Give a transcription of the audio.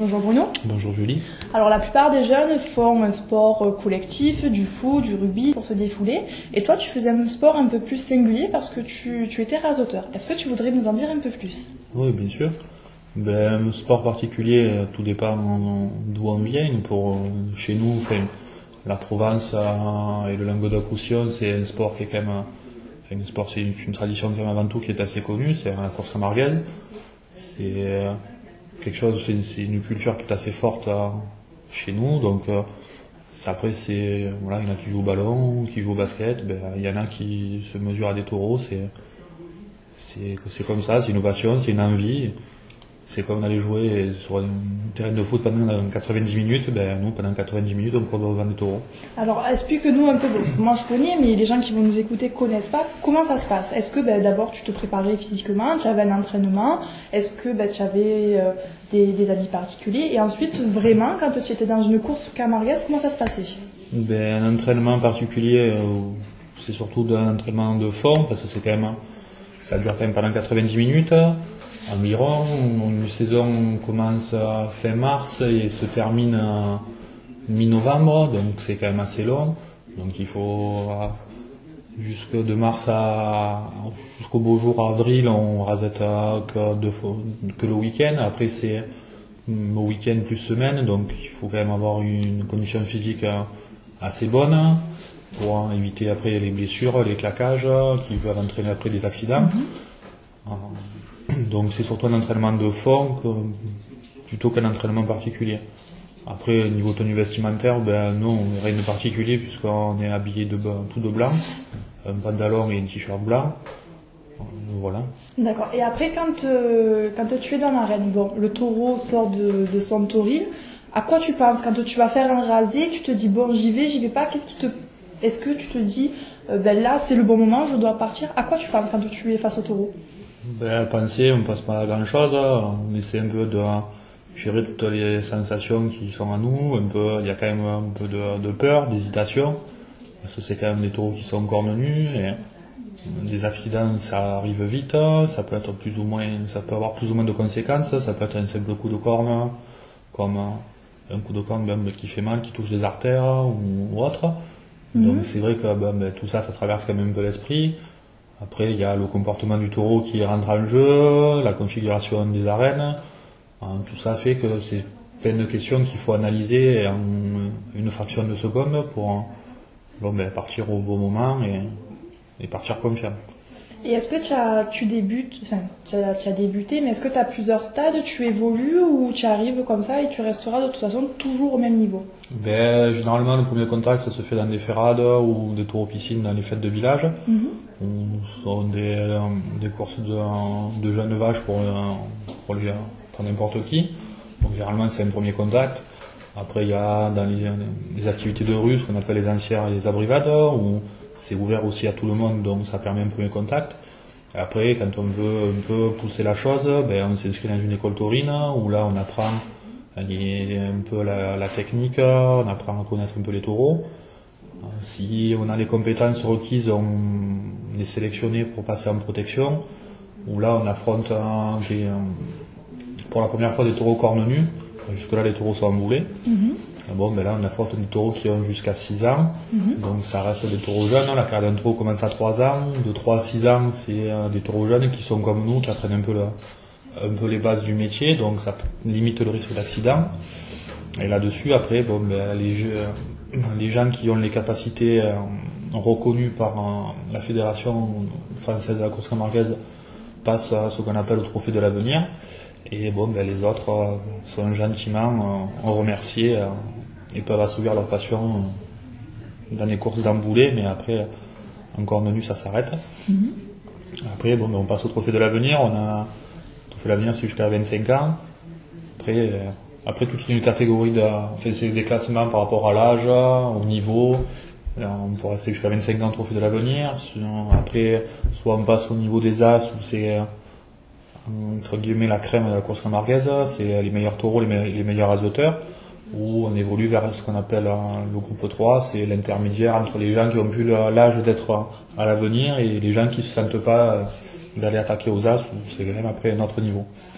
Bonjour Bruno. Bonjour Julie. Alors la plupart des jeunes font un sport collectif, du foot, du rugby pour se défouler. Et toi tu faisais un sport un peu plus singulier parce que tu étais raseauteur. Est-ce que tu voudrais nous en dire un peu plus? Oui, bien sûr. Un sport particulier, tout dépend d'où on vient. Chez nous, la Provence et le Languedoc-Roussillon, c'est un sport qui est quand même, c'est une tradition quand même avant tout qui est assez connue. C'est la course à marguez. C'est quelque chose, c'est une culture qui est assez forte chez nous. Donc après, il y en a qui jouent au ballon, qui jouent au basket. Il y en a qui se mesurent à des taureaux. C'est comme ça, c'est une passion, c'est une envie. C'est comme d'aller jouer sur un terrain de foot pendant 90 minutes. Nous, pendant 90 minutes, on court devant des taureaux. Alors explique-nous un peu, parce que moi je connais, mais les gens qui vont nous écouter connaissent pas. Comment ça se passe? Est-ce que d'abord tu te préparais physiquement, tu avais un entraînement? Est-ce que tu avais des habits particuliers? Et ensuite, vraiment, quand tu étais dans une course camarguaise, comment ça se passait? Un entraînement particulier, c'est surtout un entraînement de fond, parce que ça dure quand même pendant 90 minutes. Environ, une saison commence fin mars et se termine mi-novembre, donc c'est quand même assez long. Donc il faut jusqu'au beau jour avril, on rasette que le week-end. Après c'est le week-end plus semaine, donc il faut quand même avoir une condition physique assez bonne pour éviter après les blessures, les claquages qui peuvent entraîner après des accidents. Donc c'est surtout un entraînement de fond plutôt qu'un entraînement particulier. Après, niveau tenue vestimentaire, non, rien de particulier puisqu'on est habillé tout de blanc, un pantalon et un t-shirt blanc. Voilà. D'accord. Et après, quand tu es dans l'arène, le taureau sort de son tauril, à quoi tu penses? Quand tu vas faire un rasé, tu te dis, j'y vais pas, est-ce que tu te dis, là, c'est le bon moment, je dois partir? À quoi tu penses quand tu es face au taureau? À penser, on passe pas à grand chose, on essaie un peu de gérer toutes les sensations qui sont en nous, il y a quand même un peu de peur, d'hésitation, parce que c'est quand même des taureaux qui sont cornes-nus, et des accidents ça arrive vite, ça peut avoir plus ou moins de conséquences, ça peut être un simple coup de corne, comme un coup de corne qui fait mal, qui touche des artères ou autre. Donc c'est vrai que tout ça traverse quand même un peu l'esprit. Après, il y a le comportement du taureau qui rentre en jeu, la configuration des arènes. Tout ça fait que c'est plein de questions qu'il faut analyser en une fraction de seconde pour partir au bon moment et partir confiant. Et est-ce que tu as débuté, mais est-ce que tu as plusieurs stades, tu évolues ou tu arrives comme ça et tu resteras de toute façon toujours au même niveau? Généralement, le premier contact, ça se fait dans des ferrades ou des taureaux piscines dans les fêtes de village. Ce sont des courses de jeunes vaches pour n'importe qui. Donc généralement, c'est un premier contact. Après, il y a dans les activités de rue, ce qu'on appelle les ancières et les abrivades, où c'est ouvert aussi à tout le monde, donc ça permet un premier contact. Et après, quand on veut un peu pousser la chose, on s'inscrit dans une école taurine, où là on apprend un peu la technique, on apprend à connaître un peu les taureaux. Si on a les compétences requises, on est sélectionné pour passer en protection, où là on affronte pour la première fois des taureaux cornes nus. Jusque-là, les taureaux sont emboulés. Là, on affronte des taureaux qui ont jusqu'à 6 ans. Donc, ça reste des taureaux jeunes. La carrière d'un taureau commence à 3 ans. De 3 à 6 ans, c'est des taureaux jeunes qui sont comme nous, qui apprennent un peu les bases du métier. Donc, ça limite le risque d'accident. Et là-dessus, après, les gens qui ont les capacités reconnues par la Fédération française de la course camarguaise passent à ce qu'on appelle le trophée de l'avenir. Et les autres sont gentiment remerciés et peuvent assouvir leur passion dans les courses d'emboulés, mais après, en corne nue, ça s'arrête. Après, on passe au trophée de l'avenir. Le trophée de l'avenir, c'est jusqu'à 25 ans. Après toute une catégorie c'est des classements par rapport à l'âge, au niveau. On peut rester jusqu'à 25 ans au trophée de l'avenir. Après, soit on passe au niveau des As, où c'est entre guillemets la crème de la course camarguaise, c'est les meilleurs taureaux, les meilleurs azouteurs, où on évolue vers ce qu'on appelle le groupe 3, c'est l'intermédiaire entre les gens qui ont plus l'âge d'être à l'avenir et les gens qui se sentent pas d'aller attaquer aux As, où c'est quand même après un autre niveau.